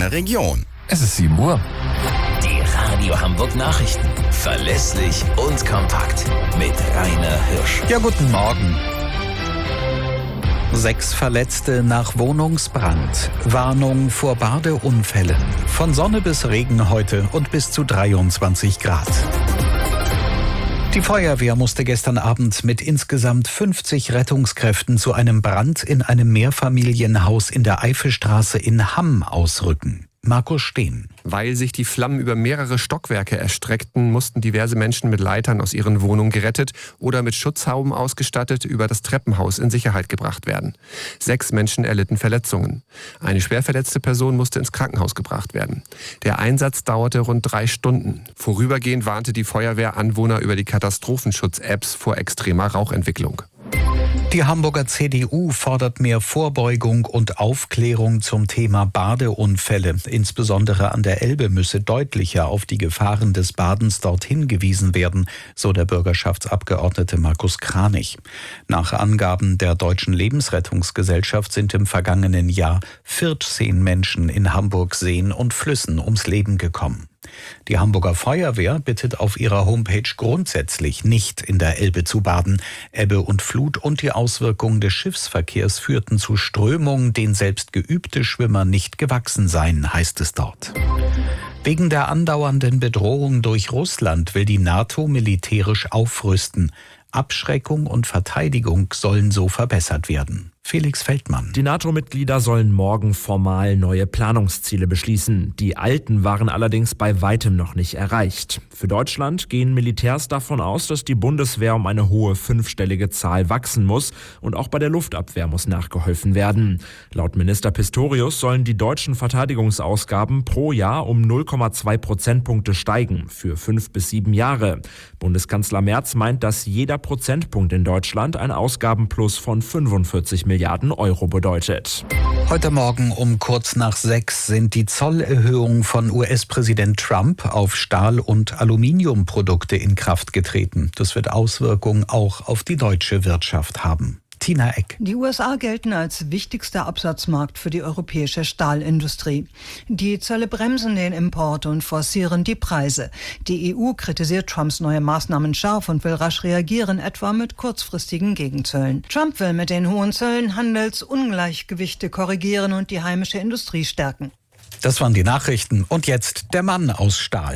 deiner Region. Es ist 7 Uhr. Die Radio Hamburg Nachrichten. Verlässlich und kompakt. Mit Rainer Hirsch. Ja, guten Morgen. 6 Verletzte nach Wohnungsbrand. Warnung vor Badeunfällen. Von Sonne bis Regen heute und bis zu 23 Grad. Die Feuerwehr musste gestern Abend mit insgesamt 50 Rettungskräften zu einem Brand in einem Mehrfamilienhaus in der Eifelstraße in Hamm ausrücken. Markus Steen. Weil sich die Flammen über mehrere Stockwerke erstreckten, mussten diverse Menschen mit Leitern aus ihren Wohnungen gerettet oder mit Schutzhauben ausgestattet über das Treppenhaus in Sicherheit gebracht werden. 6 Menschen erlitten Verletzungen. Eine schwer verletzte Person musste ins Krankenhaus gebracht werden. Der Einsatz dauerte rund 3 Stunden. Vorübergehend warnte die Feuerwehr Anwohner über die Katastrophenschutz-Apps vor extremer Rauchentwicklung. Die Hamburger CDU fordert mehr Vorbeugung und Aufklärung zum Thema Badeunfälle. Insbesondere an der Elbe müsse deutlicher auf die Gefahren des Badens dort hingewiesen werden, so der Bürgerschaftsabgeordnete Markus Kranich. Nach Angaben der Deutschen Lebensrettungsgesellschaft sind im vergangenen Jahr 14 Menschen in Hamburgs Seen und Flüssen ums Leben gekommen. Die Hamburger Feuerwehr bittet auf ihrer Homepage grundsätzlich nicht in der Elbe zu baden. Ebbe und Flut und die Auswirkungen des Schiffsverkehrs führten zu Strömungen, denen selbst geübte Schwimmer nicht gewachsen seien, heißt es dort. Wegen der andauernden Bedrohung durch Russland will die NATO militärisch aufrüsten. Abschreckung und Verteidigung sollen so verbessert werden. Felix Feldmann. Die NATO-Mitglieder sollen morgen formal neue Planungsziele beschließen. Die alten waren allerdings bei weitem noch nicht erreicht. Für Deutschland gehen Militärs davon aus, dass die Bundeswehr um eine hohe 5-stellige Zahl wachsen muss und auch bei der Luftabwehr muss nachgeholfen werden. Laut Minister Pistorius sollen die deutschen Verteidigungsausgaben pro Jahr um 0,2 Prozentpunkte steigen für 5 bis 7 Jahre. Bundeskanzler Merz meint, dass jeder Prozentpunkt in Deutschland ein Ausgabenplus von 45 Milliarden Euro bedeutet. Heute Morgen um kurz nach 6 sind die Zollerhöhungen von US-Präsident Trump auf Stahl- und Aluminiumprodukte in Kraft getreten. Das wird Auswirkungen auch auf die deutsche Wirtschaft haben. Tina Eck. Die USA gelten als wichtigster Absatzmarkt für die europäische Stahlindustrie. Die Zölle bremsen den Import und forcieren die Preise. Die EU kritisiert Trumps neue Maßnahmen scharf und will rasch reagieren, etwa mit kurzfristigen Gegenzöllen. Trump will mit den hohen Zöllen Handelsungleichgewichte korrigieren und die heimische Industrie stärken. Das waren die Nachrichten. Und jetzt der Mann aus Stahl.